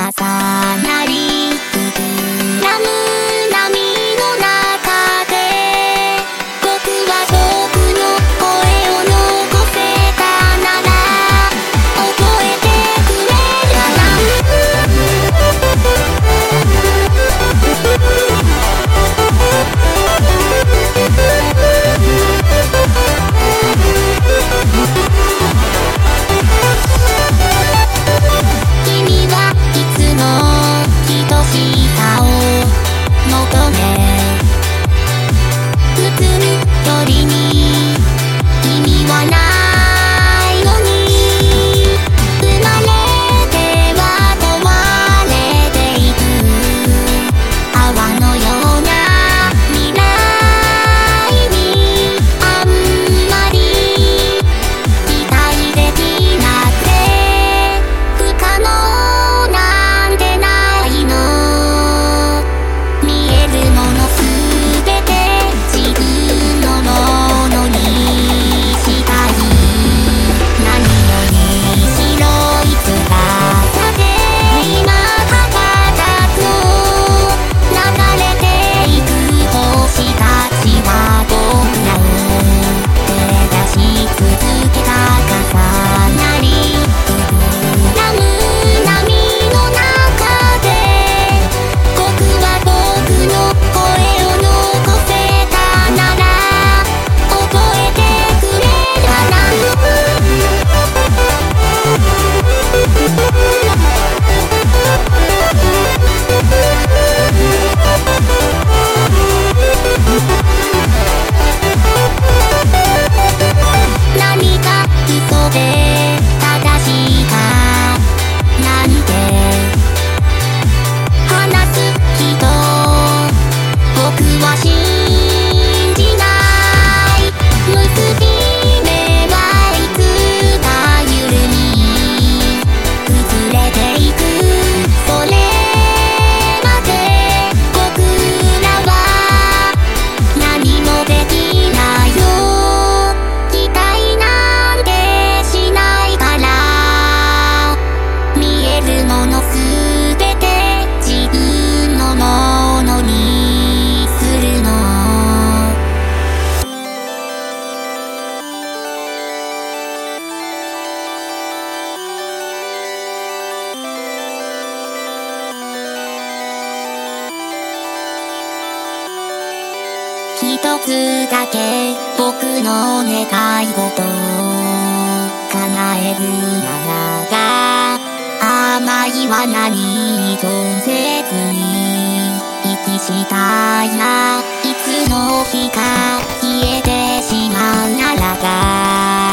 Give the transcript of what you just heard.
なり膨らむ波の中で僕は僕の声を残せたなら覚えてくれたな。君はいつも等しさを求め進む距離に意味はないのに生まれては壊れていく泡のような未来にあんまり期待できなくて不可能なんてないの。見えるものすべて自分のものにしたい。何より白い翼で今羽ばたくの流れていく星たちは僕らを照らし続けた重なり膨らむ波の中で僕は僕の声を残せたなら覚えてくれたな。何か嘘で正しいかなんて話す人僕は信じない。結び目はいつか緩み崩れていく。それまで僕らは何もできないよ。期待なんてしないから見えるものすべて自分のものにするの。一つだけ僕の願い事を叶えるならば甘いは何一つせずに息したいな。いつの日か消えてしまうならば